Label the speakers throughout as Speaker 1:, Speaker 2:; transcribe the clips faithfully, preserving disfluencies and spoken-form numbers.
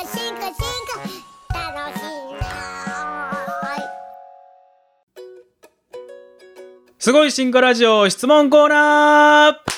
Speaker 1: 進化進化楽しいな。
Speaker 2: すごい進化ラジオ質問コーナー。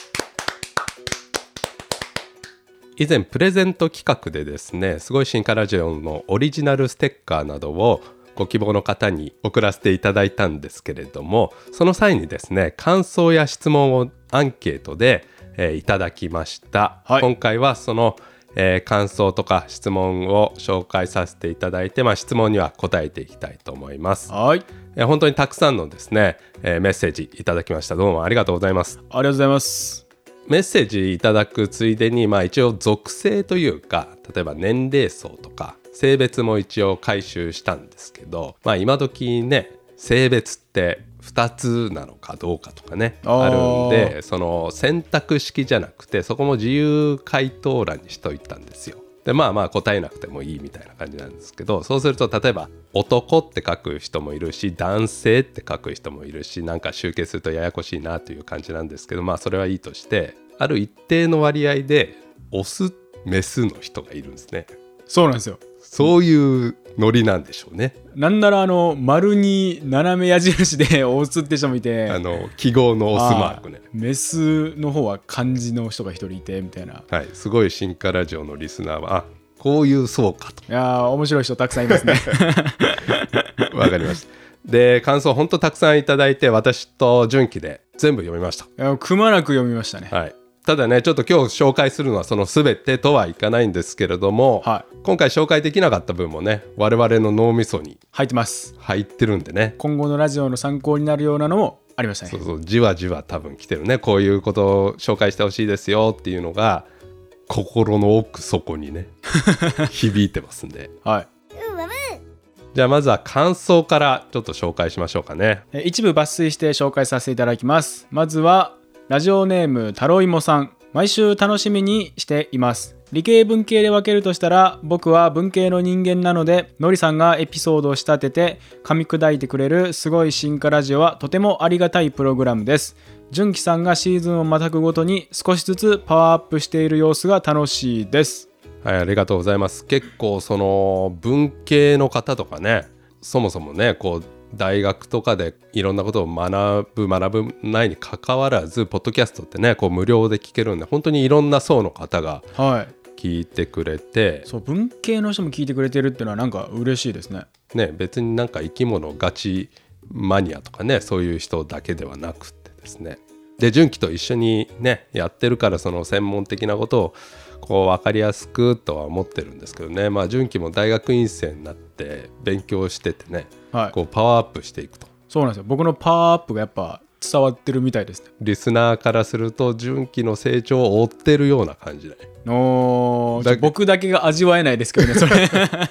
Speaker 3: 以前プレゼント企画でですね、すごい進化ラジオのオリジナルステッカーなどをご希望の方に送らせていただいたんですけれども、その際にですね、感想や質問をアンケートで、えー、いただきました、はい、今回はその、えー、感想とか質問を紹介させていただいて、まあ、質問には答えていきたいと思います。
Speaker 2: はい、
Speaker 3: えー、本当にたくさんのですね、えー、メッセージいただきました。どうもありがとうございます。
Speaker 2: ありがとうございます。
Speaker 3: メッセージいただくついでに、まあ、一応属性というか、例えば年齢層とか性別も一応回収したんですけど、まあ、今時ね、性別ってふたつなのかどうかとかね あ, あるんで、その選択式じゃなくてそこも自由回答欄にしといたんですよ。でまあまあ答えなくてもいいみたいな感じなんですけど、そうすると例えば男って書く人もいるし、男性って書く人もいるし、なんか集計するとややこしいなという感じなんですけど、まあそれはいいとして、ある一定の割合でオスメスの人がいるんですね。
Speaker 2: そうなんですよ。
Speaker 3: そういうノリなんでしょうね。
Speaker 2: なんならあの丸に斜め矢印でオスって人もいて、
Speaker 3: あの記号のオスマークね。
Speaker 2: メスの方は漢字の人が一人いてみたいな。
Speaker 3: はい、すごい進化ラジオのリスナーは、あ、こういう層かと。
Speaker 2: いやー、面白い人たくさんいますね。
Speaker 3: わかりました。で、感想本当たくさんいただいて、私と純喜で全部読みました。い
Speaker 2: や、くまなく読みましたね。
Speaker 3: はい。ただね、ちょっと今日紹介するのはその全てとはいかないんですけれども、はい、今回紹介できなかった分もね、我々の脳みそに
Speaker 2: 入ってます
Speaker 3: 入ってるんでね、
Speaker 2: 今後のラジオの参考になるようなのもありましたね。
Speaker 3: そうそう、じわじわ多分来てるね。こういうことを紹介してほしいですよっていうのが心の奥底にね響いてますんで、
Speaker 2: はい、
Speaker 3: じゃあまずは感想からちょっと紹介しましょうかね。
Speaker 2: 一部抜粋して紹介させていただきます。まずはラジオネームタロイモさん。毎週楽しみにしています。理系文系で分けるとしたら、僕は文系の人間なので、のりさんがエピソードを仕立てて噛み砕いてくれるすごい進化ラジオはとてもありがたいプログラムです。純喜さんがシーズンをまたぐごとに少しずつパワーアップしている様子が楽しいです。
Speaker 3: はい、ありがとうございます。結構その文系の方とかね、そもそもね、こう大学とかでいろんなことを学ぶ学ぶないにかかわらず、ポッドキャストってね、こう無料で聞けるんで、本当にいろんな層の方が聞いてくれて、はい、
Speaker 2: そう、文系の人も聞いてくれてるっていうのはなんか嬉しいですね。
Speaker 3: ね、別になんか生き物ガチマニアとかね、そういう人だけではなくてですね、で純喜と一緒にねやってるから、その専門的なことをこう分かりやすくとは思ってるんですけどね。まあ純喜も大学院生になって勉強しててね、はい、こうパワーアップしていくと。
Speaker 2: そうなんですよ。僕のパワーアップがやっぱ伝わってるみたいですね。
Speaker 3: リスナーからすると純喜の成長を追ってるような感じだね。
Speaker 2: おだ僕だけが味わえないですけどね、それ、うん、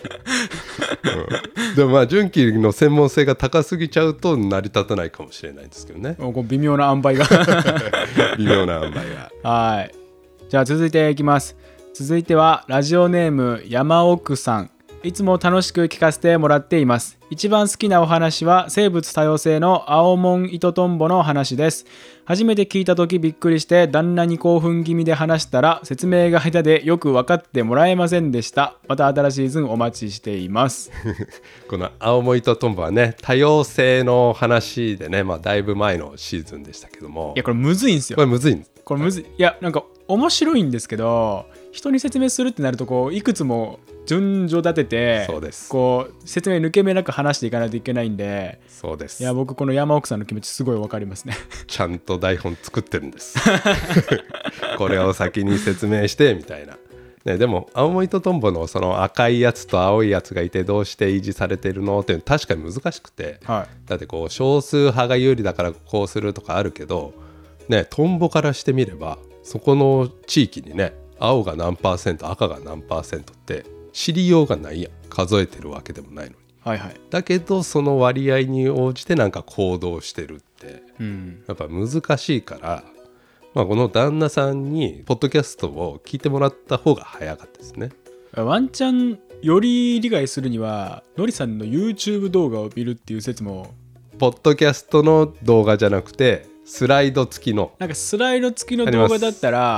Speaker 3: でもまあ純喜の専門性が高すぎちゃうと成り立たないかもしれないんですけどね。
Speaker 2: 微妙な塩梅が
Speaker 3: 微妙な塩梅が。
Speaker 2: はい、じゃあ続いていきます。続いてはラジオネーム山奥さん。いつも楽しく聞かせてもらっています。一番好きなお話は生物多様性の青門糸トンボの話です。初めて聞いた時びっくりして旦那に興奮気味で話したら説明が下手でよく分かってもらえませんでした。また新しいシーズンお待ちしています
Speaker 3: この青門糸トンボはね、多様性の話でね、まあ、だいぶ前のシーズンでしたけども、
Speaker 2: いやこれむずいんですよ。
Speaker 3: これむずいんです。
Speaker 2: これむずい。いやなんか面白いんですけど、人に説明するってなるとこういくつも順序立てて、
Speaker 3: そうです、
Speaker 2: こう説明抜け目なく話していかないといけないんで。
Speaker 3: そうです。
Speaker 2: いや僕この山奥さんの気持ちすごい分かりますね。
Speaker 3: ちゃんと台本作ってるんですこれを先に説明してみたいな、ね、でも青森とトンボのその赤いやつと青いやつがいてどうして維持されてるのっていうのは確かに難しくて、はい、だってこう少数派が有利だからこうするとかあるけどね、トンボからしてみればそこの地域にね、青が何パーセント赤が何パーセントって知りようがないやん。数えてるわけでもないのに、はいはい、だけどその割合に応じてなんか行動してるって、うん、やっぱ難しいから、まあ、この旦那さんにポッドキャストを聞いてもらった方が早かったですね。
Speaker 2: ワンチャンより理解するにはのりさんの YouTube 動画を見るっていう説も。
Speaker 3: ポッドキャストの動画じゃなくてスライド付きの、
Speaker 2: なんかスライド付きの動画だったら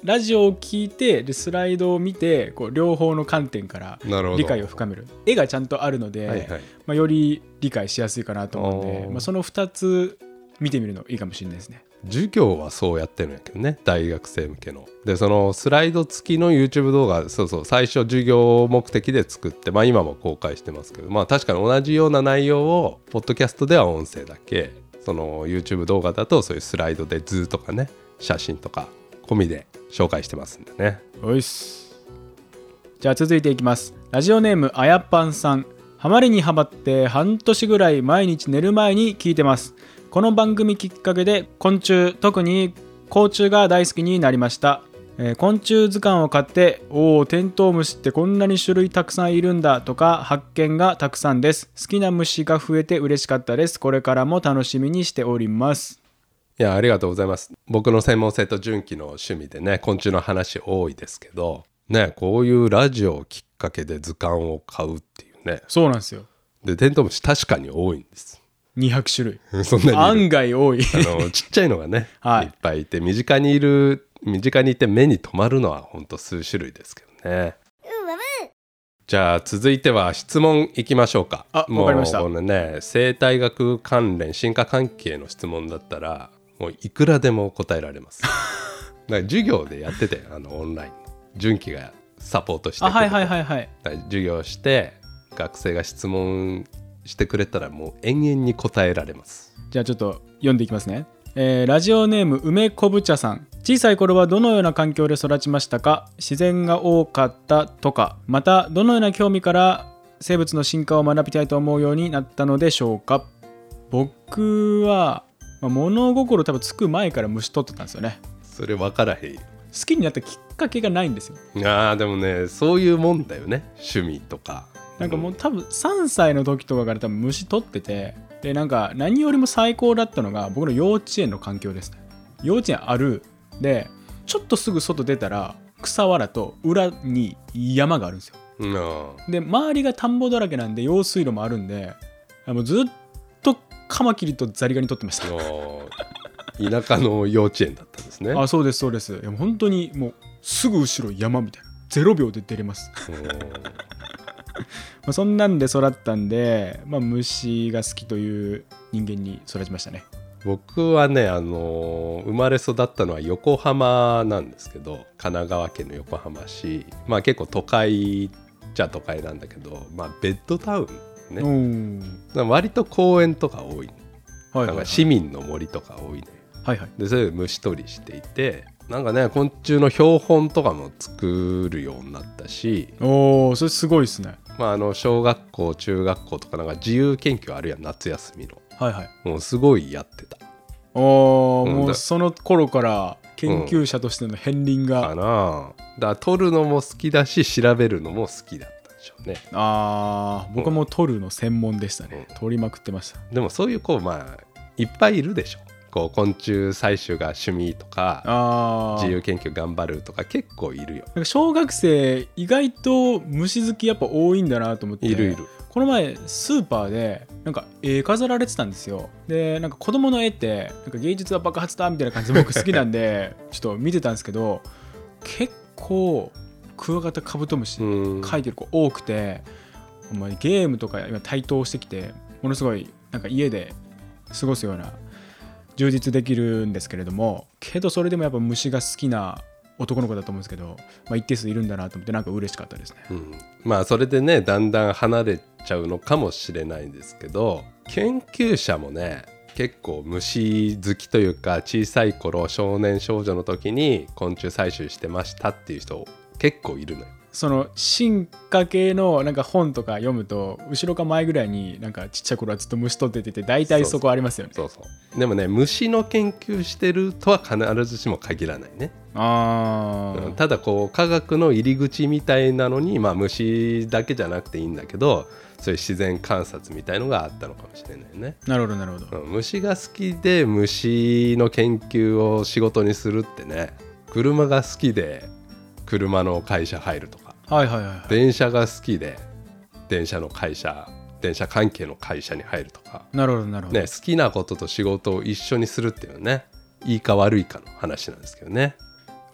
Speaker 2: ラジオを聞いてでスライドを見てこう両方の観点から理解を深める。絵がちゃんとあるので、はいはい、まあ、より理解しやすいかなと思うので、まあ、そのふたつ見てみるのいいかもしれないですね。
Speaker 3: 授業はそうやってるんやけどね、大学生向けの。でそのスライド付きの YouTube 動画、そうそう、最初授業目的で作って、まあ今も公開してますけど、まあ確かに同じような内容をポッドキャストでは音声だけ、その YouTube 動画だとそういうスライドで図とかね、写真とか込みで紹介してますんでね。
Speaker 2: おいっす。じゃあ続いていきます。ラジオネームあやぱんさん。ハマりにハマって半年ぐらい毎日寝る前に聞いてます。この番組きっかけで昆虫、特に甲虫が大好きになりました。えー、昆虫図鑑を買って、おお、テントウムシってこんなに種類たくさんいるんだとか発見がたくさんです。好きな虫が増えて嬉しかったです。これからも楽しみにしております。
Speaker 3: いや、ありがとうございます。僕の専門性と純喜の趣味でね、昆虫の話多いですけどね、こういうラジオをきっかけで図鑑を買うっていうね。
Speaker 2: そうなんですよ。
Speaker 3: でテントウムシ確かに多いんです。
Speaker 2: にひゃくしゅるい。
Speaker 3: そんなにいる。
Speaker 2: 案外多い。
Speaker 3: あのちっちゃいのがね、
Speaker 2: はい、
Speaker 3: いっぱいいて、身近にいる身近にいて目に留まるのはほんと数種類ですけどね。
Speaker 1: うんうん、
Speaker 3: じゃあ続いては質問いきましょうか。
Speaker 2: あ、わかりました。
Speaker 3: もうこのね、生態学関連進化関係の質問だったらもういくらでも答えられます。だから授業でやってて、あのオンライン純喜がサポートしてくれて、
Speaker 2: はいはいはいはい、
Speaker 3: 授業して学生が質問してくれたらもう延々に答えられます。
Speaker 2: じゃあちょっと読んでいきますね。えー、ラジオネーム梅こぶ茶さん。小さい頃はどのような環境で育ちましたか？自然が多かったとか、またどのような興味から生物の進化を学びたいと思うようになったのでしょうか？僕は、まあ、物心多分つく前から虫取ってたんですよね。
Speaker 3: それ分からへんよ。
Speaker 2: 好きになったきっかけがないんですよ。
Speaker 3: あーでもね、そういうもんだよね、趣味とか。
Speaker 2: なんかもう多分さんさいの時とかから多分虫取ってて、でなんか何よりも最高だったのが僕の幼稚園の環境ですね。幼稚園あるで、ちょっとすぐ外出たら草わらと裏に山があるんですよ。
Speaker 3: うん、
Speaker 2: で周りが田んぼだらけなんで用水路もあるんで、もうずっとカマキリとザリガニ取ってました。
Speaker 3: 田舎の幼稚園だったんですね。
Speaker 2: あ、そうですそうです。いや本当にもうすぐ後ろ山みたいな、ゼロびょうで出れます。まあそんなんで育ったんで、まあ、虫が好きという人間に育ちましたね。
Speaker 3: 僕はね、あのー、生まれ育ったのは横浜なんですけど、神奈川県の横浜市、まあ結構都会じゃ都会なんだけど、まあベッドタウンね。割と公園とか多い、ね、はいはいはい、なんか市民の森とか多いね。
Speaker 2: はいはい、
Speaker 3: でそれで虫取りしていて、なんかね、昆虫の標本とかも作るようになったし。
Speaker 2: おー、それすごいですね。
Speaker 3: まあ、あの小学校中学校とかなんか自由研究あるやん、夏休みの。
Speaker 2: はいはい、
Speaker 3: もうすごいやってた。
Speaker 2: おー、うん、もうその頃から研究者としての片鱗が、
Speaker 3: うん、かな。だから撮るのも好きだし調べるのも好きだったんでしょうね。
Speaker 2: あー、僕も撮るの専門でしたね、うん、撮りまくってました。
Speaker 3: でもそういう子まあいっぱいいるでしょ。こう昆虫採取が趣味とか、あ、自由研究頑張るとか結構いるよ。
Speaker 2: なんか小学生意外と虫好きやっぱ多いんだなと思って。
Speaker 3: いるいる。
Speaker 2: この前スーパーでなんか絵飾られてたんですよ。でなんか子供の絵ってなんか芸術は爆発だみたいな感じで僕好きなんでちょっと見てたんですけど、結構クワガタカブトムシ描いてる子多くて、お前ゲームとか今台頭してきて、ものすごいなんか家で過ごすような充実できるんですけれども、けどそれでもやっぱ虫が好きな男の子だと思うんですけど、まあ、一定数いるんだなと思ってなんか嬉しかったですね。
Speaker 3: うん、まあそれでねだんだん離れちゃうのかもしれないんですけど、研究者もね結構虫好きというか、小さい頃少年少女の時に昆虫採集してましたっていう人結構いるのよ。
Speaker 2: その進化系のなんか本とか読むと後ろか前ぐらいになんかちっちゃい頃はずっと虫取ってて大体そこありますよね。
Speaker 3: そうそうそうそう。でもね、虫の研究してるとは必ずしも限らないね。
Speaker 2: あ、
Speaker 3: うん、ただこう科学の入り口みたいなのに、まあ虫だけじゃなくていいんだけど、そういう自然観察みたいのがあったのかもしれないね。
Speaker 2: なるほどなるほど、
Speaker 3: うん、虫が好きで虫の研究を仕事にするってね、車が好きで車の会社入るとか、
Speaker 2: はいはいはいはい、
Speaker 3: 電車が好きで電車の会社電車関係の会社に入るとか。
Speaker 2: なるほどなるほど、
Speaker 3: ね、好きなことと仕事を一緒にするっていうのはね、いいか悪いかの話なんですけどね。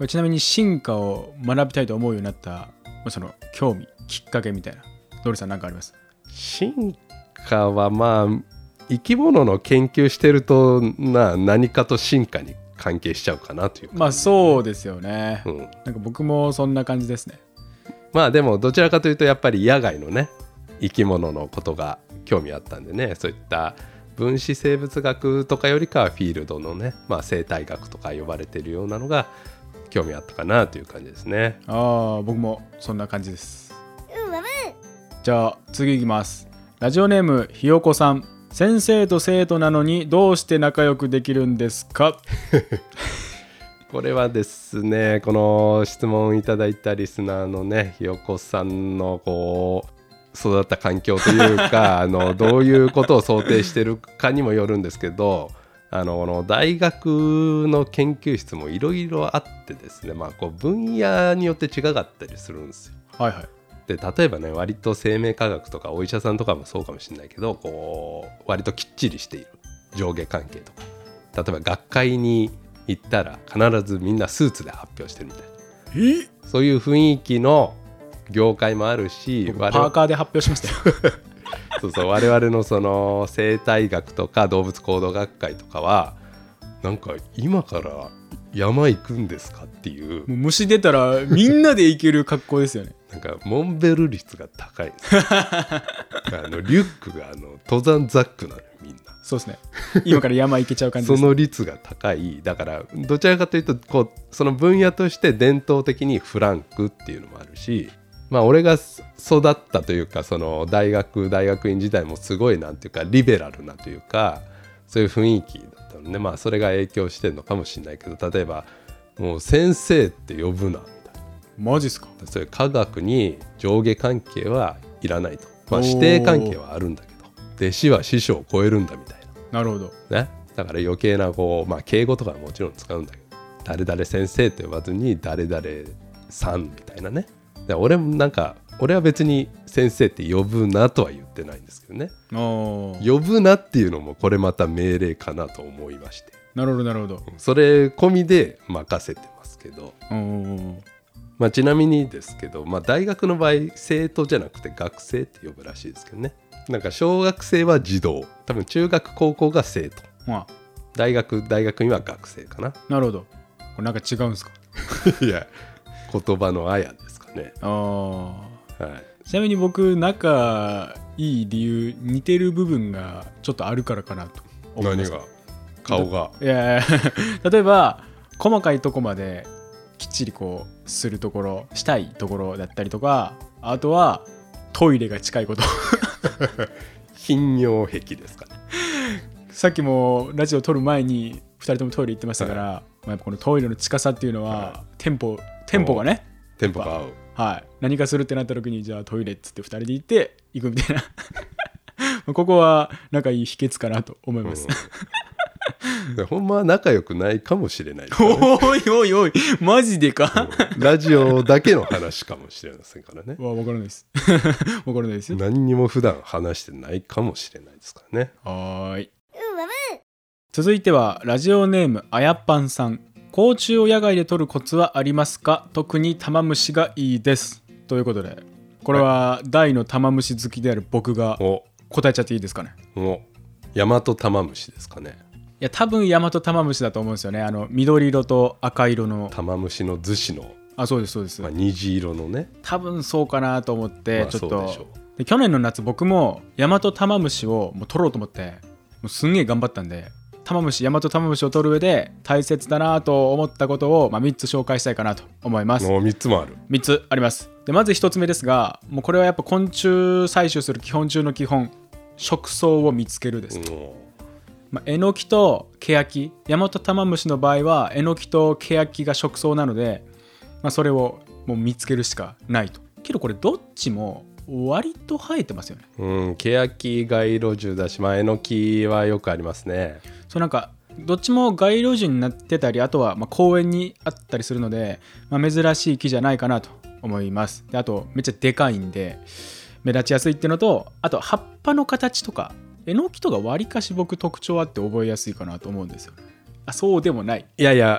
Speaker 2: ちなみに進化を学びたいと思うようになった、まあ、その興味きっかけみたいな、ドリさん何かあります？
Speaker 3: 進化はまあ生き物の研究してるとな何かと進化に関係しちゃうかなというか。
Speaker 2: まあそうですよね、
Speaker 3: うん、
Speaker 2: なんか僕もそんな感じですね。
Speaker 3: まあでもどちらかというとやっぱり野外のね生き物のことが興味あったんでね、そういった分子生物学とかよりかはフィールドのね、まあ、生態学とか呼ばれているようなのが興味あったかなという感じですね。
Speaker 2: ああ、僕もそんな感じです。
Speaker 1: うん、うん。
Speaker 2: じゃあ次いきます。ラジオネームひよこさん。先生と生徒なのにどうして仲良くできるんですか？
Speaker 3: これはですね、この質問いただいたリスナーのねひよこさんのこう育った環境というかあのどういうことを想定してるかにもよるんですけど、あのこの大学の研究室もいろいろあってですね、まあ、こう分野によって違かったりするんですよ。
Speaker 2: はいはい。
Speaker 3: で例えばね割と生命科学とかお医者さんとかもそうかもしれないけど、こう割ときっちりしている上下関係とか、例えば学会に行ったら必ずみんなスーツで発表してるみたいな、
Speaker 2: え
Speaker 3: そういう雰囲気の業界もあるし、
Speaker 2: パーカーで発表しましたよ。
Speaker 3: そうそう、我々のその生態学とか動物行動学会とかはなんか今から山行くんですかっていう、
Speaker 2: もう虫出たらみんなで行ける格好ですよね。
Speaker 3: なんかモンベル率が高いですあのリュックがあの登山ザックなのよみんな。
Speaker 2: そうですね、今から山行けちゃう感じです、ね、
Speaker 3: その率が高い。だからどちらかというとこうその分野として伝統的にフランクっていうのもあるし、まあ俺が育ったというかその大学大学院時代もすごいなんていうかリベラルなというかそういう雰囲気だったので、まあそれが影響してるのかもしれないけど、例えばもう先生って呼ぶなみたいな。
Speaker 2: マジっすか？
Speaker 3: そういう科学に上下関係はいらないと、まあ、師弟関係はあるんだけど弟子は師匠を超えるんだみたい
Speaker 2: な。なるほど、
Speaker 3: な、ね、だから余計なこう、まあ、敬語とかはもちろん使うんだけど誰々先生と呼ばずに誰々さんみたいなね。で俺もなんか俺は別に先生って呼ぶなとは言ってないんですけどね、呼ぶなっていうのもこれまた命令かなと思いまして。
Speaker 2: なるほどなるほど、
Speaker 3: それ込みで任せてますけど、まあ、ちなみにですけど、まあ、大学の場合生徒じゃなくて学生って呼ぶらしいですけどね。なんか小学生は児童、多分中学高校が生徒、
Speaker 2: まあ、
Speaker 3: 大学大学院は学生かな。
Speaker 2: なるほど。これなんか違うんですか？
Speaker 3: いや言葉のあやですかね。
Speaker 2: あ、はい、ちなみに僕仲いい理由似てる部分がちょっとあるからかなと思います。
Speaker 3: 何が？顔が？
Speaker 2: いやいや例えば細かいとこまできっちりこうするところしたいところだったりとか、あとはトイレが近いこと
Speaker 3: 頻尿癖ですかね。
Speaker 2: さっきもラジオ撮る前にふたりともトイレ行ってましたから、はい、まあ、やっぱこのトイレの近さっていうのは、はい、テンポテンポがね
Speaker 3: テンポが合う、
Speaker 2: はい、何かするってなった時にじゃあトイレっつってふたりで行って行くみたいなここは仲いい秘訣かなと思います、
Speaker 3: うん、ほんまは仲良くないかもしれないですね。
Speaker 2: おいおいおいマジでか、
Speaker 3: うん、ラジオだけの話かもしれませんからね。
Speaker 2: わ分からないです分からないですよ。
Speaker 3: 何にも普段話してないかもしれないですからね。
Speaker 2: はーい、
Speaker 1: うんうん、
Speaker 2: 続いてはラジオネームあやっぱんさん。甲虫を野外で取るコツはありますか？特にタマムシがいいです。ということでこれは大のタマムシ好きである僕が答えちゃっていいですかね？
Speaker 3: おヤマトタマムシですかね。
Speaker 2: いや多分ヤマトタマムシだと思うんですよね。あの緑色と赤色の
Speaker 3: タマムシの逗子の、
Speaker 2: あ、そうですそうです、
Speaker 3: まあ、虹色のね。
Speaker 2: 多分そうかなと思って、
Speaker 3: まあ、
Speaker 2: ちょっと
Speaker 3: そうでしょう。
Speaker 2: で去年の夏僕もヤマトタマムシをもう取ろうと思ってもうすんげえ頑張ったんで、タマムシヤマトタマムシを取る上で大切だなと思ったことを、まあ、みっつ紹介したいかなと思います。
Speaker 3: もうみっつもある。
Speaker 2: みっつあります。でまずひとつめですが、もうこれはやっぱ昆虫採集する基本中の基本、食草を見つけるです、まあ、エノキとケヤキ、ヤマトタマムシの場合はエノキとケヤキが食草なので、まあ、それをもう見つけるしかないと。けどこれどっちも割と生えてますよね。
Speaker 3: うん、ケヤキ街路樹だし、まあ、エノキはよくありますね。
Speaker 2: そう、なんかどっちも街路樹になってたり、あとはまあ公園にあったりするので、まあ、珍しい木じゃないかなと思います。であとめっちゃでかいんで目立ちやすいっていうのと、あと葉っぱの形とかエノキとかわりかし僕特徴あって覚えやすいかなと思うんですよ。あ、そうでもない？
Speaker 3: いやいや、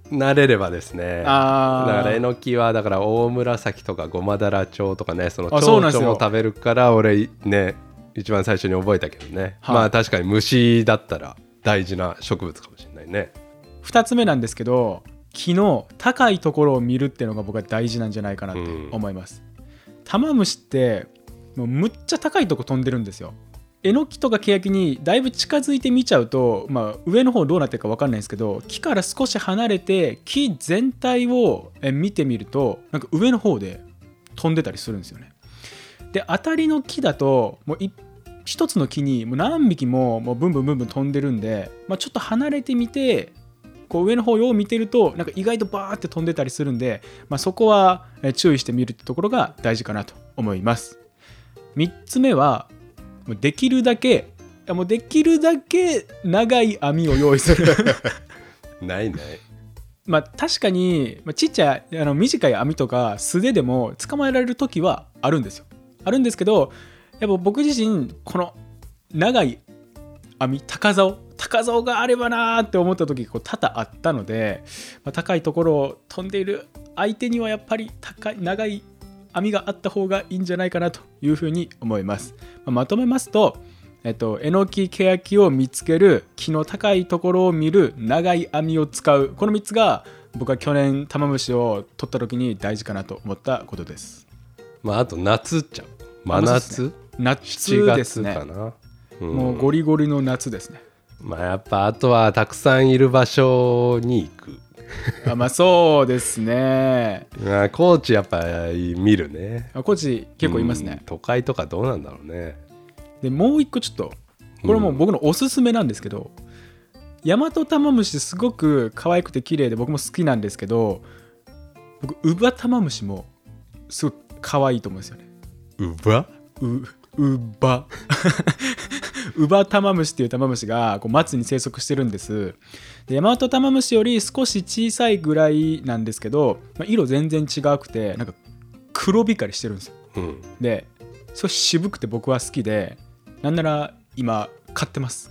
Speaker 3: 慣れればですね。
Speaker 2: あ
Speaker 3: だからえのきはだから大紫とかごまだら蝶とかね、その蝶
Speaker 2: あそうなんですよ
Speaker 3: 々も食べるから俺ね一番最初に覚えたけどね、
Speaker 2: はい、
Speaker 3: まあ確かに虫だったら大事な植物かもしれないね。
Speaker 2: ふたつめなんですけど、木の高いところを見るっていうのが僕は大事なんじゃないかなと思います、うん、タマムシってもうむっちゃ高いとこ飛んでるんですよ。えのきとかケヤキにだいぶ近づいてみちゃうと、まあ、上の方どうなってるか分かんないんですけど、木から少し離れて木全体を見てみるとなんか上の方で飛んでたりするんですよね。で当たりの木だともう一つの木にもう何匹ももうブンブンブンブン飛んでるんで、まあ、ちょっと離れてみてこう上の方を見てるとなんか意外とバーって飛んでたりするんで、まあ、そこは注意してみるってところが大事かなと思います。みっつめはできるだけもうできるだけ長い網を用意する
Speaker 3: ないない。
Speaker 2: まあ確かにちっちゃいあの短い網とか素手でも捕まえられる時はあるんですよ。あるんですけど、やっぱ僕自身この長い網高竿高竿があればなーって思った時こう多々あったので、まあ、高いところを飛んでいる相手にはやっぱり高い長い網があった方がいいんじゃないかなというふうに思います。まあ、まとめますと、えっと、えのきケヤキを見つける、木の高いところを見る、長い網を使う、このみっつが僕は去年タマムシを取った時に大事かなと思ったことです。
Speaker 3: まああと夏っちゃう真夏、
Speaker 2: 夏ですね。
Speaker 3: かな、うん、
Speaker 2: もうゴリゴリの夏ですね。
Speaker 3: まあやっぱあとはたくさんいる場所に行く
Speaker 2: あまあそうですね。
Speaker 3: まあ高知やっぱ見るね。
Speaker 2: あ高知結構いますね、
Speaker 3: うん、都会とかどうなんだろうね。
Speaker 2: でもう一個ちょっとこれも僕のおすすめなんですけど、うん、ヤマトタマムシすごく可愛くて綺麗で僕も好きなんですけど、僕ウバタマムシもすごい可愛いと思うんですよね。
Speaker 3: ウバ
Speaker 2: うウバウバタマムシっていうタマムシがこう松に生息してるんです。でヤマトタマムシより少し小さいぐらいなんですけど、まあ、色全然違くてなんか黒光りしてるんですよ、うん、で少し渋くて僕は好きで、なんなら今飼ってます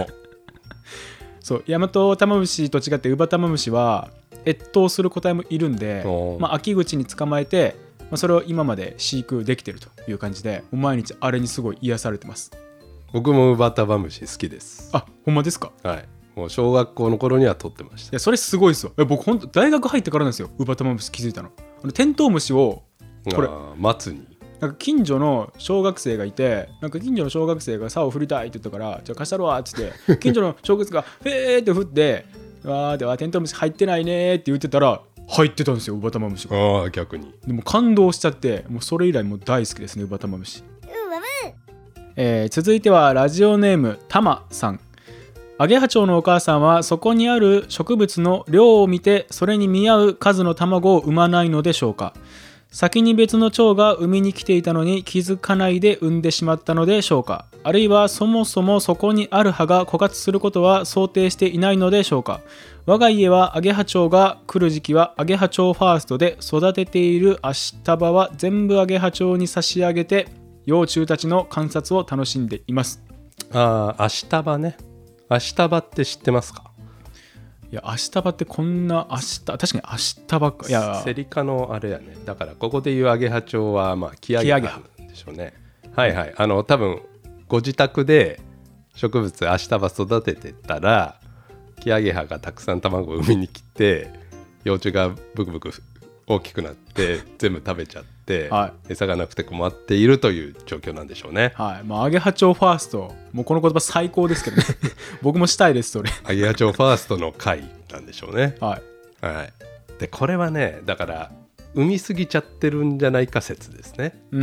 Speaker 2: そうヤマトタマムシと違ってウバタマムシは越冬する個体もいるんで、まあ、秋口に捕まえて、まあ、それを今まで飼育できてるという感じで、毎日あれにすごい癒されてます。
Speaker 3: 僕もウバタマムシ好きです。
Speaker 2: あ、ほんまですか？
Speaker 3: はい、もう小学校の頃には撮ってました。
Speaker 2: いやそれすごいですよ。いや僕本当大学入ってからなんですよ、ウバタマムシ気づいたの。あのテントウムシをこれ
Speaker 3: 松に
Speaker 2: なんか近所の小学生がいて、なんか近所の小学生が竿を振りたいって言ったから、じゃあ貸したるわっつって近所の小学生がフェーって振ってわーではテントウムシ入ってないねって言ってたら入ってたんですよ、ウバタマムシが。
Speaker 3: ああ逆に。
Speaker 2: でも感動しちゃって、もうそれ以来もう大好きですね、ウバタマムシ。えー、続いてはラジオネームたまさん。アゲハチョウのお母さんはそこにある植物の量を見てそれに見合う数の卵を産まないのでしょうか。先に別の蝶が産みに来ていたのに気づかないで産んでしまったのでしょうか。あるいはそもそもそこにある葉が枯渇することは想定していないのでしょうか。我が家はアゲハチョウが来る時期はアゲハチョウファーストで育てているアシタバは全部アゲハチョウに差し上げて幼虫たちの観察を楽しんでいます。
Speaker 3: ああ、アシタバね。アシタバって知ってますか？
Speaker 2: いやアシタバってこんなアシタ確かにアシタバか。いや
Speaker 3: セリ科のあれやね。だからここでいうアゲハチョウはまあキアゲハなんでしょうね。はいはい。あの多分ご自宅で植物アシタバ育ててたらキアゲハがたくさん卵を産みに来て幼虫がブクブク大きくなって全部食べちゃって、はい、餌がなくて困っているという状況なんでしょうね。
Speaker 2: はい、まあ、アゲハチョウファーストもうこの言葉最高ですけどね僕もしたいですそれ。
Speaker 3: アゲハチョウファーストの回なんでしょうね。
Speaker 2: はい、
Speaker 3: はい、でこれはねだから産みすぎちゃってるんじゃないか説ですね。
Speaker 2: うんうん、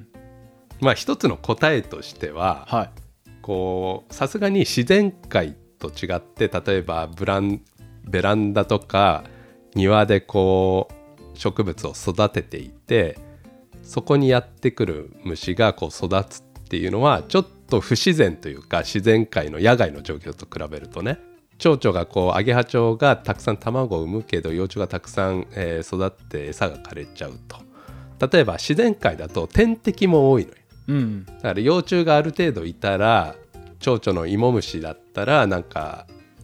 Speaker 3: まあ一つの答えとしては、
Speaker 2: はい、
Speaker 3: こうさすがに自然界と違って例えばブランベランダとか庭でこう植物を育てていてそこにやってくる虫がこう育つっていうのはちょっと不自然というか自然界の野外の状況と比べるとね、蝶々がこうアゲハチョウがたくさん卵を産むけど幼虫がたくさん、えー、育って餌が枯れちゃうと。例えば自然界だと天敵も多いのよ、うん、だから幼虫がある程度いたら蝶々の芋虫だったらなんか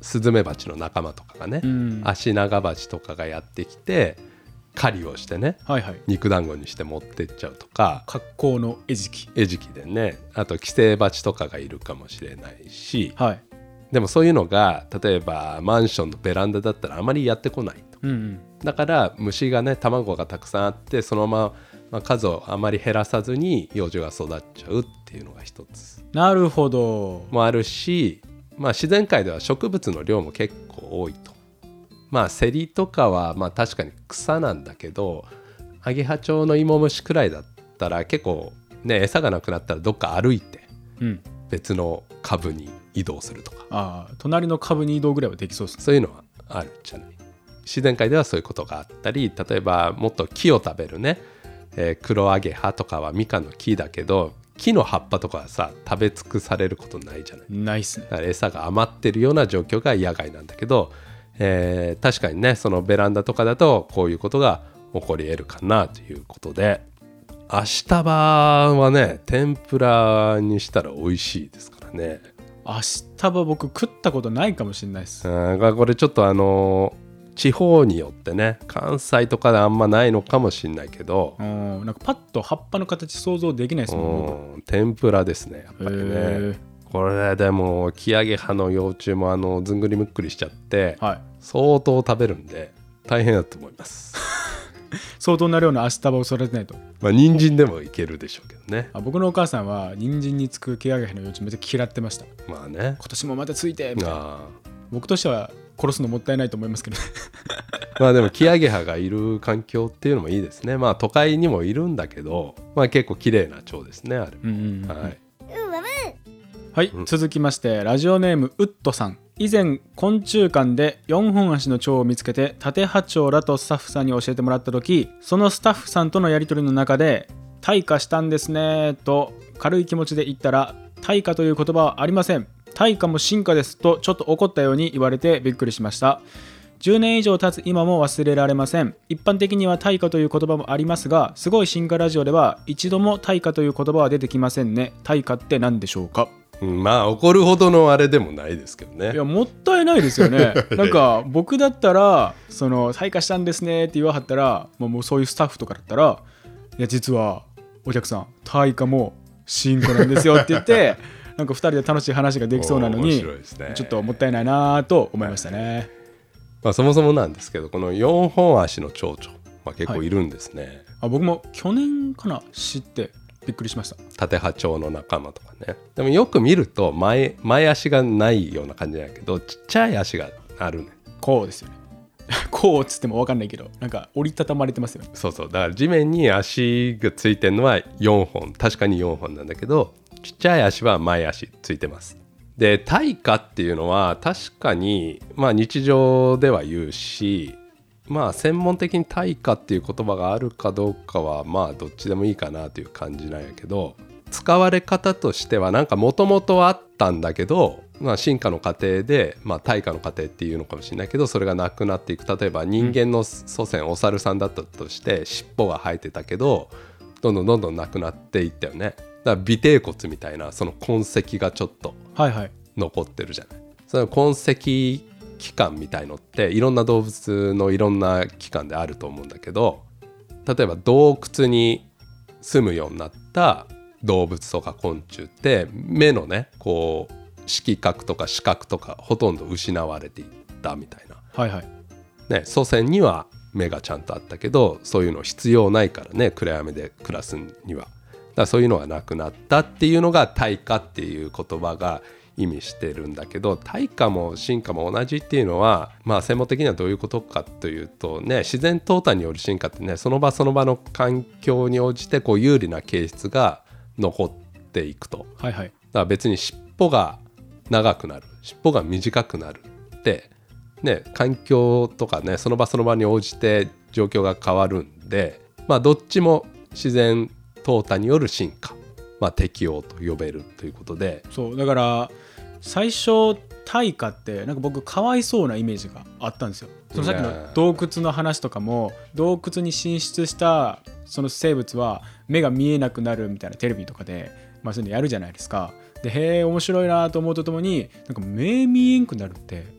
Speaker 3: スズメバチの仲間とかがね、
Speaker 2: うん、
Speaker 3: アシナガバチとかがやってきて狩りをしてね、
Speaker 2: はいはい、
Speaker 3: 肉団子にして持ってっちゃうとか、
Speaker 2: 格好の餌食
Speaker 3: 餌食でね、あと寄生バチとかがいるかもしれないし、
Speaker 2: はい、
Speaker 3: でもそういうのが例えばマンションのベランダだったらあまりやってこないと、
Speaker 2: うんうん、だ
Speaker 3: から虫がね卵がたくさんあってそのまま、まあ、数をあまり減らさずに幼虫が育っちゃうっていうのが一つ
Speaker 2: なるほど
Speaker 3: もあるし、まあ、自然界では植物の量も結構多いと。まあセリとかはまあ確かに草なんだけど、アゲハチョウのイモムシくらいだったら結構ね餌がなくなったらどっか歩いて別の株に移動するとか、
Speaker 2: うん、ああ隣の株に移動ぐらいはできそうですね。
Speaker 3: そういうのはあるじゃない。自然界ではそういうことがあったり、例えばもっと木を食べるね、えー、クロアゲハとかはミカンの木だけど木の葉っぱとかはさ食べ尽くされることないじゃない。
Speaker 2: ないっすね。
Speaker 3: だから餌が余ってるような状況が野外なんだけど、えー、確かにねそのベランダとかだとこういうことが起こり得るかなということで、アシタバはね天ぷらにしたら美味しいですからね。
Speaker 2: アシタバ僕食ったことないかもしれないです。
Speaker 3: うん、これちょっとあの地方によってね関西とかであんまないのかもしれないけど、
Speaker 2: うん、なんかパッと葉っぱの形想像できないですもん。
Speaker 3: うん、天ぷらですねやっぱりね。これでもキアゲハの幼虫もあのずんぐりむっくりしちゃって、はい、相当食べるんで大変だと思います
Speaker 2: 相当な量のアシタバを育てないと。
Speaker 3: まあ人参でもいけるでしょうけどね。
Speaker 2: あ、僕のお母さんは人参につくキアゲハの幼虫めっちゃ嫌ってました。
Speaker 3: まあね、
Speaker 2: 今年もまたついてみたいな。僕としては殺すのもったいないと思いますけど
Speaker 3: まあでもキアゲハがいる環境っていうのもいいですね。まあ都会にもいるんだけど、まあ結構綺麗な蝶ですねあれ、うんうんうん、はい、
Speaker 2: はい、うん、続きましてラジオネームウッドさん。以前昆虫館でよんほん足の蝶を見つけてタテハチョウらとスタッフさんに教えてもらった時、そのスタッフさんとのやり取りの中で退化したんですねと軽い気持ちで言ったら、退化という言葉はありません、退化も進化ですとちょっと怒ったように言われてびっくりしました。じゅうねん以上経つ今も忘れられません。一般的には退化という言葉もありますが、すごい進化ラジオでは一度も退化という言葉は出てきませんね。退化って何でしょうか。
Speaker 3: うん、まあ怒るほどのあれでもないですけどね。
Speaker 2: いやもったいないですよねなんか僕だったらその退化したんですねって言わはったら、もう、もうそういうスタッフとかだったら、いや実はお客さん退化も進化なんですよって言ってなんかふたりで楽しい話ができそうなのに、ね、ちょっともったいないなと思いましたね。
Speaker 3: まあ、そもそもなんですけどこのよんほん足の蝶々、まあ、結構いるんですね、はい、
Speaker 2: あ僕も去年かな知ってびっくりしました。
Speaker 3: タテハチョウの仲間とかね。でもよく見ると 前, 前足がないような感じだけどちっちゃい足があるね。
Speaker 2: こうですよねこうっつっても分かんないけどなんか折りたたまれてますよね。
Speaker 3: そうそう、だから地面に足がついてるのはよんほん、確かによんほんなんだけどちっちゃい足は前足ついてます。で退化っていうのは確かにまあ日常では言うし、まあ専門的に退化っていう言葉があるかどうかはまあどっちでもいいかなという感じなんやけど、使われ方としてはなんかもともとあったんだけど、まあ、進化の過程で、まあ、退化の過程っていうのかもしれないけどそれがなくなっていく。例えば人間の祖先、うん、お猿さんだったとして尻尾が生えてたけどどんどんどんどんなくなっていったよね。だから尾てい骨みたいなその痕跡がちょっと残ってるじゃない、はいはい、その痕跡器官みたいのっていろんな動物のいろんな器官であると思うんだけど、例えば洞窟に住むようになった動物とか昆虫って目のねこう色覚とか視覚とかほとんど失われていったみたいな、
Speaker 2: はいはい
Speaker 3: ね、祖先には目がちゃんとあったけどそういうの必要ないからね暗闇で暮らすには。だからそういうのがなくなったっていうのが退化っていう言葉が意味してるんだけど、退化も進化も同じっていうのはまあ専門的にはどういうことかというとね、自然淘汰による進化ってねその場その場の環境に応じてこう有利な形質が残っていくと、
Speaker 2: はいはい、
Speaker 3: だから別に尻尾が長くなる尻尾が短くなるってね環境とかねその場その場に応じて状況が変わるんで、まあどっちも自然淘汰による進化、まあ、適応と呼べるということで、
Speaker 2: そうだから最初退化ってなんか僕かわいそうなイメージがあったんですよ。そのさっきの洞窟の話とかも洞窟に進出したその生物は目が見えなくなるみたいなテレビとかで、まあ、そういうのやるじゃないですか。でへえ面白いなと思うとともになんか目見えんくなるって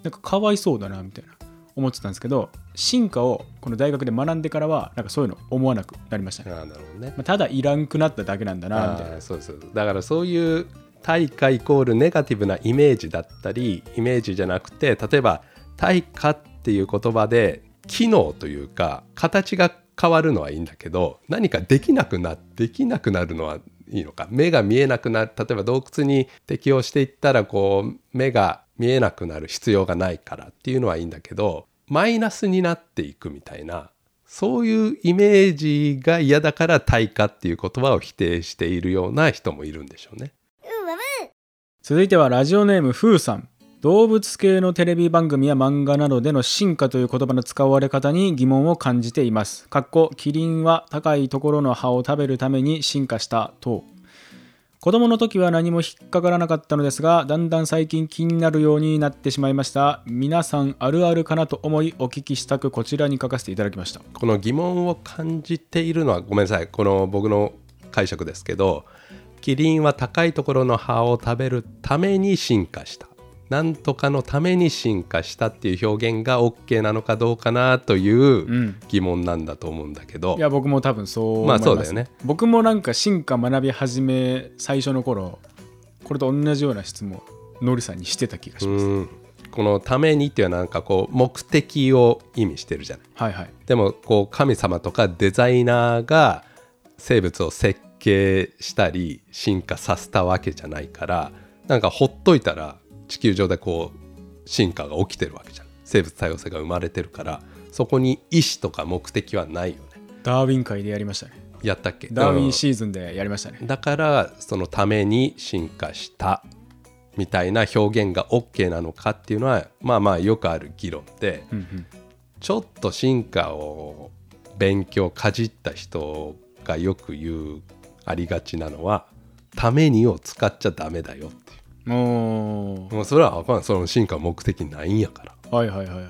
Speaker 2: なんかかわいそうだなみたいな思ってたんですけど、進化をこの大学で学んでからはなんかそういうの思わなくなりましたね。
Speaker 3: あ、なるほどね。
Speaker 2: まあ、ただいらんくなっただけなんだなみたいな。
Speaker 3: あ、そうそう。だからそういう対価イコールネガティブなイメージだったり、イメージじゃなくて、例えば対価っていう言葉で機能というか形が変わるのはいいんだけど、何かできなくなできなくなるのはいいのか。目が見えなくなる、例えば洞窟に適応していったらこう目が見えなくなる必要がないからっていうのはいいんだけど、マイナスになっていくみたいな、そういうイメージが嫌だから対価っていう言葉を否定しているような人もいるんでしょうね。
Speaker 1: うわぶ。
Speaker 2: 続いてはラジオネームふうさん。動物系のテレビ番組や漫画などでの進化という言葉の使われ方に疑問を感じています。かっこキリンは高いところの葉を食べるために進化したと。子供の時は何も引っかからなかったのですが、だんだん最近気になるようになってしまいました。皆さんあるあるかなと思いお聞きしたくこちらに書かせていただきました。
Speaker 3: この疑問を感じているのは、ごめんなさい、この僕の解釈ですけど、キリンは高いところの葉を食べるために進化した、なんとかのために進化したっていう表現が OK なのかどうかなという疑問なんだと思うんだけど、
Speaker 2: いや僕も多分そう思います。
Speaker 3: まあそうだよね。
Speaker 2: 僕もなんか進化学び始め最初の頃これと同じような質問のりさんにしてた気がします。
Speaker 3: うん、このためにっていうのはなんかこう目的を意味してるじゃない。
Speaker 2: はいはい。
Speaker 3: でもこう神様とかデザイナーが生物を設計したり進化させたわけじゃないから、なんかほっといたら地球上でこう進化が起きてるわけじゃん。生物多様性が生まれてるから、そこに意思とか目的はないよね。
Speaker 2: ダーウィン会でやりましたね。
Speaker 3: やったっけ？
Speaker 2: ダーウィンシーズンでやりましたね。
Speaker 3: だからそのために進化したみたいな表現が OK なのかっていうのはまあまあよくある議論で、
Speaker 2: うんうん、
Speaker 3: ちょっと進化を勉強かじった人がよく言うありがちなのは、ためにを使っちゃダメだよっていう。
Speaker 2: も
Speaker 3: もうそれはあかん、その進化目的ないんやから、
Speaker 2: はいはいはいはい。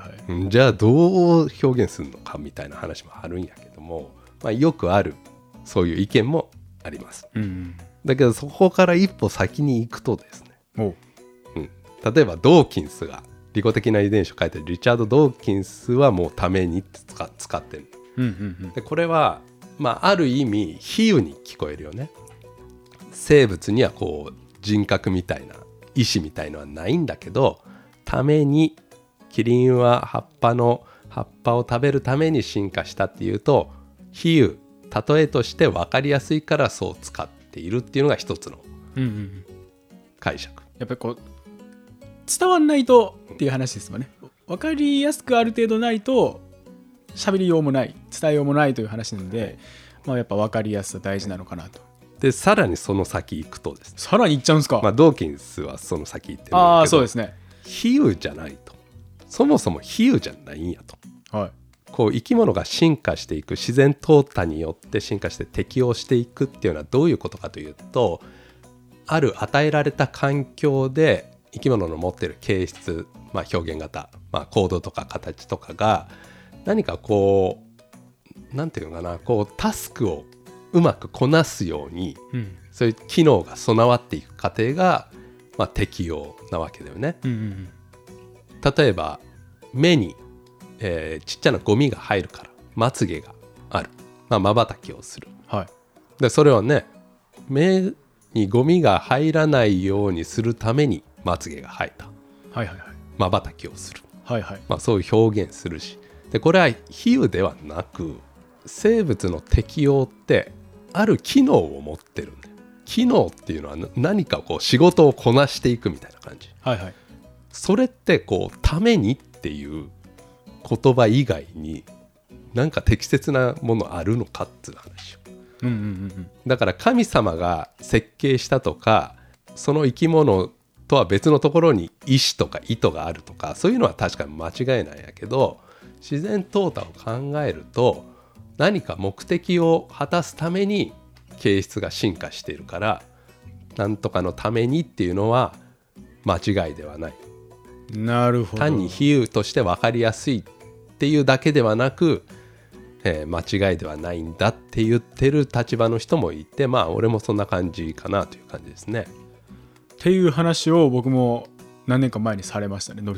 Speaker 3: じゃあどう表現するのかみたいな話もあるんやけども、まあ、よくあるそういう意見もあります、
Speaker 2: うんうん、
Speaker 3: だけどそこから一歩先に行くとですね、
Speaker 2: お、
Speaker 3: うん、例えばドーキンスが利己的な遺伝子を書いてるリチャード・ドーキンスはもうためにって 使, 使ってる、
Speaker 2: うんうんうん、
Speaker 3: でこれは、まあ、ある意味比喩に聞こえるよね。生物にはこう人格みたいな意思みたいのはないんだけど、ためにキリンは葉っぱの葉っぱを食べるために進化したっていうと、比喩例えとして分かりやすいからそう使っているっていうのが一つの解釈、うんうん、
Speaker 2: やっぱりこう伝わんないとっていう話ですもんね。分かりやすくある程度ないと喋りようもない、伝えようもないという話なので、はい、まあ、やっぱ分かりやすさ大事なのかなと。
Speaker 3: でさらにその先行くとですね、
Speaker 2: さらに行っちゃうんですか。
Speaker 3: まあ、ドーキンスはその先行ってるんだけど、
Speaker 2: ああそうですね、
Speaker 3: 比喩じゃないと、そもそも比喩じゃないんやと、
Speaker 2: はい、
Speaker 3: こう生き物が進化していく、自然淘汰によって進化して適応していくっていうのはどういうことかというと、ある与えられた環境で生き物の持っている形質、まあ、表現型、まあ、行動とか形とかが何かこうなんていうのかな、こうタスクをうまくこなすように、うん、そういう機能が備わっていく過程が、まあ、適応なわけだよね、うんうんうん、例えば目に、えー、ちっちゃなゴミが入るからまつげがある、まばたきをする、はい、でそれはね、目にゴミが入らないようにするためにまつげが生えた、はいはいはい、まばたきをする、はいはい、まあ、そういう表現するし、でこれは比喩ではなく、生物の適応ってある機能を持ってるんで、機能っていうのは何かこう仕事をこなしていくみたいな感じ、はいはい、それってこうためにっていう言葉以外に何か適切なものあるのかっていう話を、うんうんうんうん、だから神様が設計したとか、その生き物とは別のところに意志とか意図があるとか、そういうのは確かに間違いないんやけど、自然淘汰を考えると何か目的を果たすために形質が進化しているから、なんとかのためにっていうのは間違いではない。
Speaker 2: なるほど。
Speaker 3: 単に比喩として分かりやすいっていうだけではなく、えー、間違いではないんだって言ってる立場の人もいて、まあ俺もそんな感じかなという感じですね。
Speaker 2: っていう話を僕も何年か前にされましたね、のりさんに。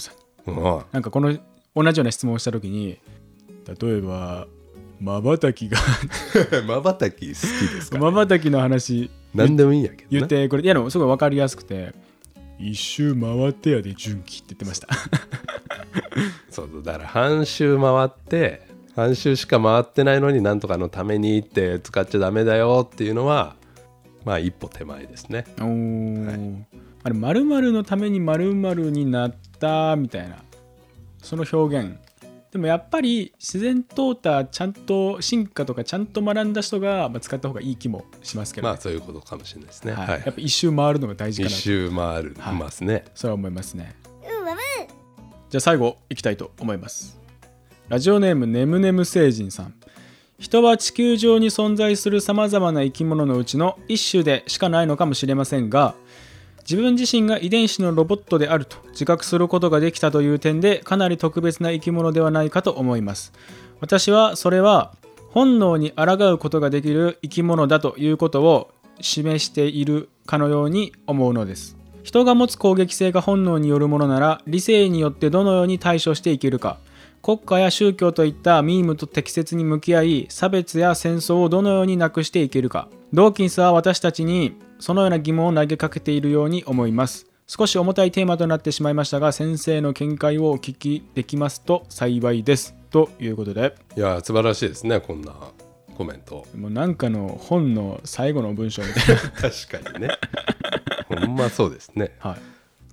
Speaker 3: うん、
Speaker 2: なんかこの同じような質問をした時に、例えばまばたきが
Speaker 3: まばたき好きですか、ね、
Speaker 2: まばたきの話
Speaker 3: 何でもいいんやけど、ね、
Speaker 2: 言ってこれいやでもすごい分かりやすくて、一周回ってやで純喜って言ってました
Speaker 3: そうだから半周回って半周しか回ってないのになんとかのためにって使っちゃダメだよっていうのはまあ一歩手前ですね。
Speaker 2: おー、はい、あれ〇〇のために〇〇になったみたいなその表現でもやっぱり自然淘汰ちゃんと進化とかちゃんと学んだ人が使った方がいい気もしますけど、ね、
Speaker 3: まあそういうことかもしれないですね、
Speaker 2: はい
Speaker 3: はい、
Speaker 2: やっぱ一周回るのが大事かなと
Speaker 3: 一周回る、はい、ますね。
Speaker 2: それは思いますね。
Speaker 1: うんうん、
Speaker 2: じゃあ最後いきたいと思います。ラジオネームねむねむ星人さん。人は地球上に存在するさまざまな生き物のうちの一種でしかないのかもしれませんが、自分自身が遺伝子のロボットであると自覚することができたという点でかなり特別な生き物ではないかと思います。私はそれは本能に抗うことができる生き物だということを示しているかのように思うのです。人が持つ攻撃性が本能によるものなら理性によってどのように対処していけるか、国家や宗教といったミームと適切に向き合い差別や戦争をどのようになくしていけるか、ドーキンスは私たちにそのような疑問を投げかけているように思います。少し重たいテーマとなってしまいましたが、先生の見解をお聞きできますと幸いですということで、
Speaker 3: いや素晴らしいですねこんなコメント。
Speaker 2: もうなんかの本の最後の文章みたいな
Speaker 3: 確かにねほんまそうですね、
Speaker 2: はい、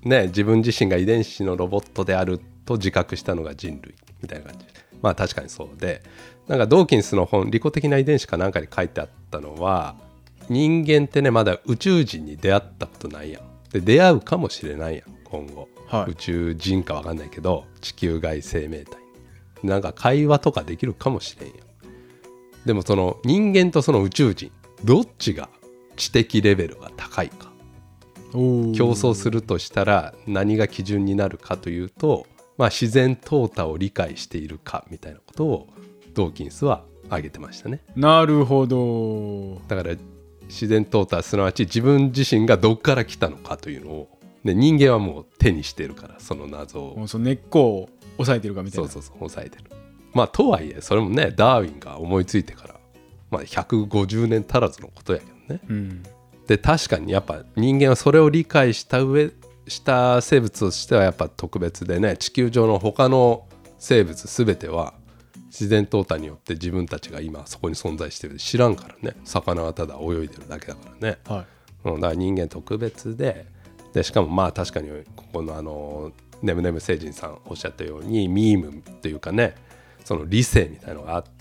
Speaker 3: ね自分自身が遺伝子のロボットであると自覚したのが人類みたいな感じ。まあ確かにそうで、なんかドーキンスの本利己的な遺伝子かなんかに書いてあったのは、人間ってねまだ宇宙人に出会ったことないやん。で出会うかもしれないやん今後、はい、宇宙人か分かんないけど地球外生命体なんか会話とかできるかもしれんやん。でもその人間とその宇宙人どっちが知的レベルが高いか、競争するとしたら何が基準になるかというと、まあ、自然淘汰を理解しているかみたいなことをドーキンスは挙げてましたね。
Speaker 2: なるほど。
Speaker 3: だから自然淘汰すなわち自分自身がどっから来たのかというのを、ね、人間はもう手にしてるからその謎を、
Speaker 2: その根っこを抑えてるかみたいな。
Speaker 3: そうそうそう抑えてる。まあとはいえそれもねダーウィンが思いついてから、まあ、ひゃくごじゅうねん足らずのことやけどね、うん、で確かにやっぱ人間はそれを理解した上した生物としてはやっぱ特別でね、地球上の他の生物全ては自然淘汰によって自分たちが今そこに存在してる知らんからね。魚はただ泳いでるだけだからね、はい、うん、だから人間特別で、でしかもまあ確かにここのあのねむねむ星人さんおっしゃったようにミームというかね、その理性みたいのがあって、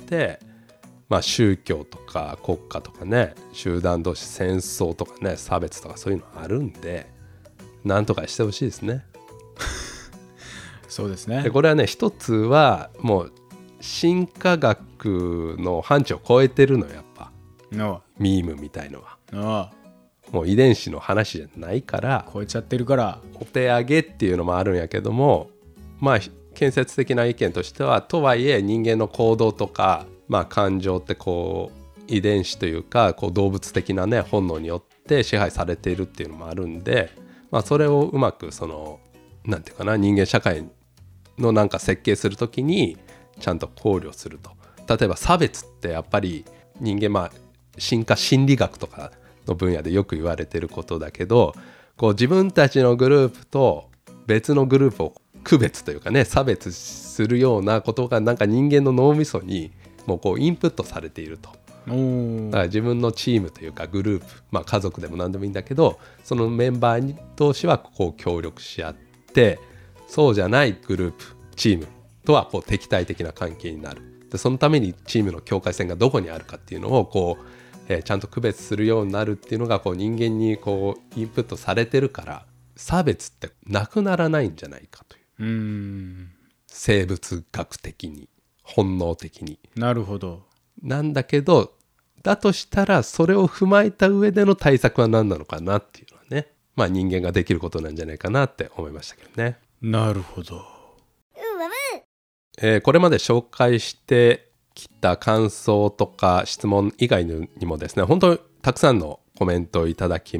Speaker 3: まあ宗教とか国家とかね集団同士戦争とかね差別とかそういうのあるんで、なんとかしてほしいですね
Speaker 2: そうですね。
Speaker 3: でこれはね一つはもう進化学の範疇を超えてるのよやっぱ、no. ミームみたいのは、no. もう遺伝子の話じゃないから
Speaker 2: 超えちゃってるから
Speaker 3: お手上げっていうのもあるんやけども、まあ建設的な意見としてはとはいえ人間の行動とか、まあ、感情ってこう遺伝子というかこう動物的なね本能によって支配されているっていうのもあるんで、まあ、それをうまくそのなんていうかな人間社会のなんか設計するときにちゃんと考慮すると。例えば差別ってやっぱり人間まあ進化心理学とかの分野でよく言われてることだけど、こう自分たちのグループと別のグループを区別というかね差別するようなことがなんか人間の脳みそにもうこうインプットされていると。だから自分のチームというかグループ、まあ、家族でも何でもいいんだけどそのメンバー同士はこう協力し合って、そうじゃないグループチームとはこう敵対的な関係になる。でそのためにチームの境界線がどこにあるかっていうのをこう、えー、ちゃんと区別するようになるっていうのがこう人間にこうインプットされてるから、差別ってなくならないんじゃないかという。うーん生物学的に本能的に。
Speaker 2: なるほど。
Speaker 3: なんだけどだとしたらそれを踏まえた上での対策は何なのかなっていうのはね、まあ人間ができることなんじゃないかなって思いましたけどね。
Speaker 2: なるほど。
Speaker 3: えー、これまで紹介してきた感想とか質問以外にもですね、本当にたくさんのコメントをいただきまし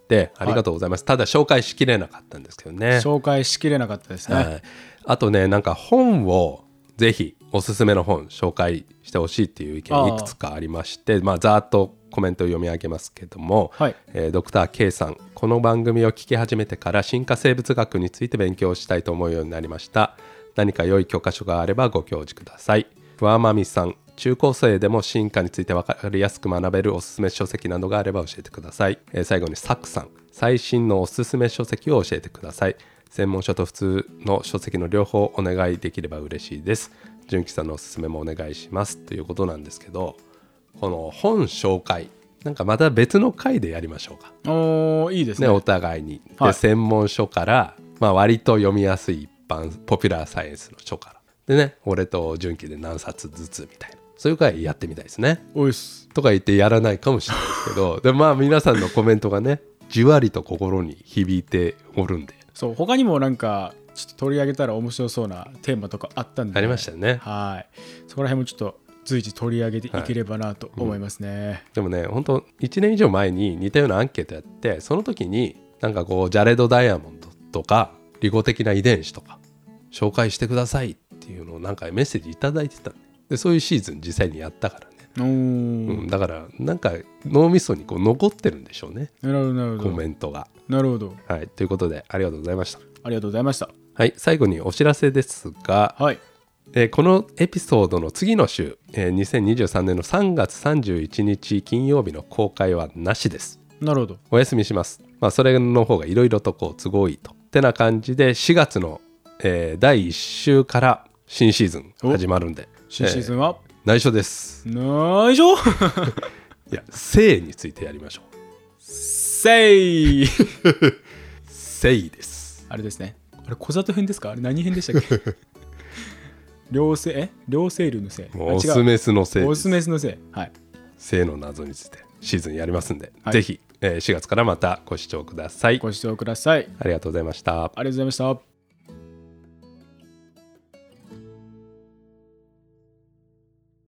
Speaker 3: ってありがとうございます、はい、ただ紹介しきれなかったんですけどね。
Speaker 2: 紹介しきれなかったですね、はい、
Speaker 3: あとねなんか本をぜひおすすめの本紹介してほしいっていう意見いくつかありまして、まあ、ざーっとコメントを読み上げますけども、はい、えー、ドクター K さん、この番組を聞き始めてから進化生物学について勉強したいと思うようになりました。何か良い教科書があればご教示ください。ふわまみさん、中高生でも進化について分かりやすく学べるおすすめ書籍などがあれば教えてください。えー、最後にサクさん、最新のおすすめ書籍を教えてください。専門書と普通の書籍の両方お願いできれば嬉しいです。純喜さんのおすすめもお願いしますということなんですけど、この本紹介なんかまた別の回でやりましょうか。
Speaker 2: おー、いいですね。
Speaker 3: ね、お互いに、
Speaker 2: はい、
Speaker 3: で専門書から、まあ、割と読みやすい一般ポピュラーサイエンスの書からでね、俺と純喜で何冊ずつみたいな、そういう回やってみたいですね。
Speaker 2: おいっす
Speaker 3: とか言ってやらないかもしれないですけどでまあ皆さんのコメントがねじわりと心に響いておるんで、
Speaker 2: そう他にもなんかちょっと取り上げたら面白そうなテーマとかあったんで、
Speaker 3: ありましたよね。
Speaker 2: はい、そこら辺もちょっと随時取り上げていければなと思いますね、はい、うん、
Speaker 3: でもね本当いちねん以上前に似たようなアンケートやって、その時になんかこうジャレド・ダイヤモンドとかリゴ的な遺伝子とか紹介してくださいっていうのをなんかメッセージいただいてたんで、そういうシーズン実際にやったからね。
Speaker 2: お、うん、
Speaker 3: だからなんか脳みそにこう残ってるんでしょうね。
Speaker 2: なるほどなるほど、
Speaker 3: コメントが。
Speaker 2: なるほど、
Speaker 3: はい、ということでありがとうございました。
Speaker 2: ありがとうございました。
Speaker 3: はい、最後にお知らせですが、
Speaker 2: はい、
Speaker 3: えー、このエピソードの次の週、えー、にせんにじゅうさんねんのさんがつさんじゅういちにち金曜日の公開はなしです。
Speaker 2: なるほど、
Speaker 3: お休みします。まあそれの方がいろいろとこう都合いいとってな感じで、しがつの、えー、だいいっ週から新シーズン始まるんで、
Speaker 2: 新シーズンは、
Speaker 3: えー、内緒です。
Speaker 2: 内緒い
Speaker 3: や性についてやりましょう。
Speaker 2: 性
Speaker 3: 性です。
Speaker 2: あれですね、あれ小里編ですか、あれ何編でしたっけ両性、え両生類の性、
Speaker 3: オスメスの性です。
Speaker 2: オスメスの性、はい、
Speaker 3: 性の謎についてシーズンやりますんで、
Speaker 2: はい、
Speaker 3: ぜひ、えー、しがつからまたご視聴ください。
Speaker 2: ご視聴ください。
Speaker 3: ありがとうございました。
Speaker 2: ありがとうございました。